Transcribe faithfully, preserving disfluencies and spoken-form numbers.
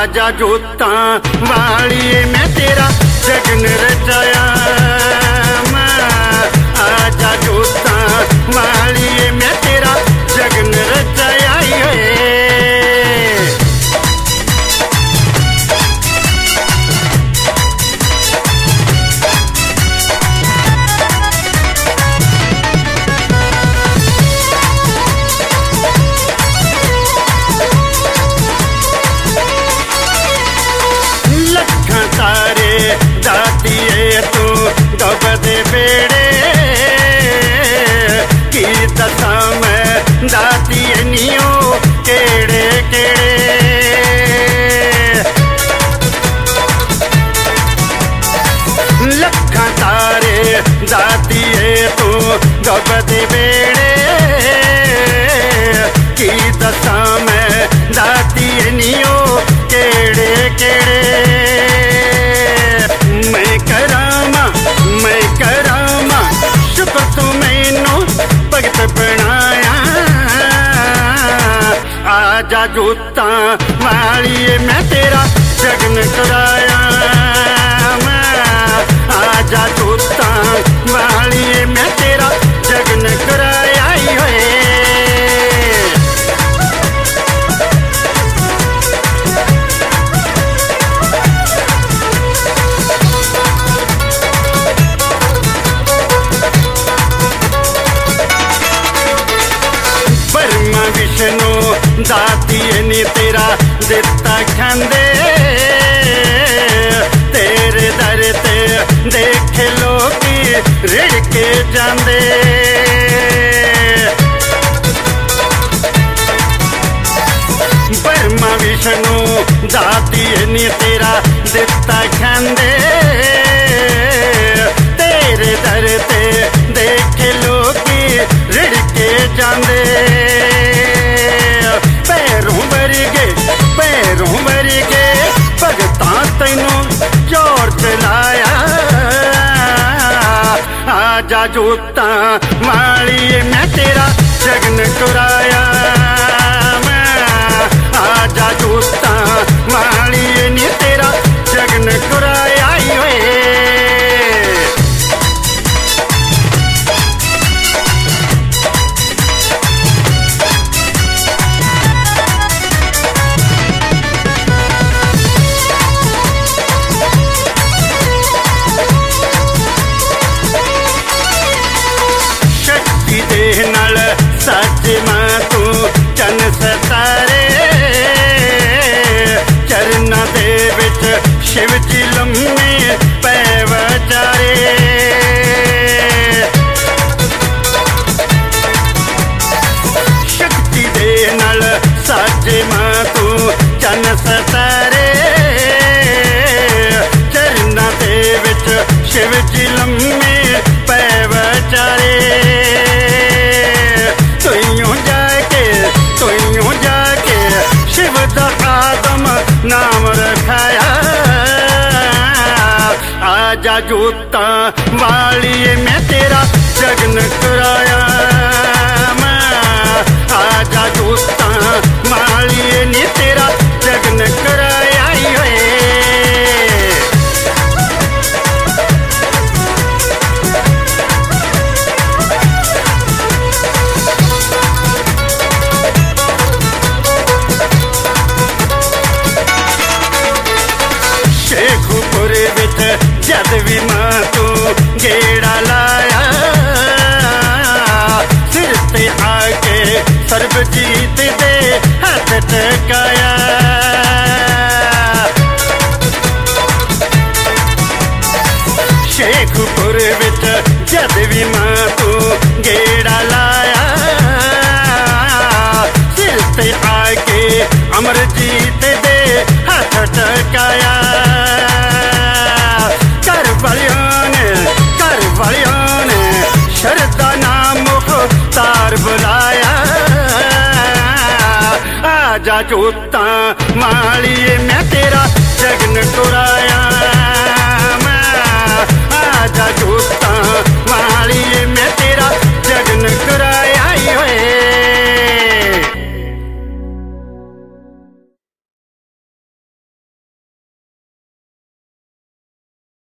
आजा जोता वालिए मैं तेरा जगन रचाया आजा जोता वालिए मैं तेरा जगन रचाया लखा तारे दातिए तू दबदे बेड़े की दशा में दातिए नियो केड़े केड़े लखा तारे दातिए तू दबदे बेड़े की दशा में दातिए नियो केड़े केड़े मैं करामा मैं करामा शुक्र तू मैनू भगत बनाया आजा जोता वालिए मैं तेरा जगन कराया आजा जोता वालिए मैं तेरा जगन कराया ब्रह्मा विष्णु दातिए नी तेरा दिता खांदे तेरे दर ते देख लोकी रिड़ के जांदे ब्रह्मा विष्णु दातिए नी तेरा दिता खांदे तेरे दर ते देख लोकी रिड़ के जांदे पैरों वरगे पैरों वरगे भगतां तैनू जोर चलाया आजा जोता वालिए मैं तेरा जगन कराया आजा जोता वालिए नी तेरा जगन कराया नाल सच मां तू चन सतारे चरना दे विच शिव जी लम्मे पै वचारे शक्ति दे नाल सच मां तू चन सतारे चरना दे विच शिव जी लम्मे पै वचारे नाम रखाया आजा जोता वालिए मैं तेरा जगन कराया आजा जोता वालिए नी तेरा जगन कराया जद भी मां तू गेड़ा लाया सिर ते आके सर्वजीत दे हाथ टकाया शेखपुर विच जद भी मां तू गेड़ा लाया सिर ते आके अमरजीत दे हाथ टकाया शरदा नाम मुख्तार बुलाया आजा जोता वालिए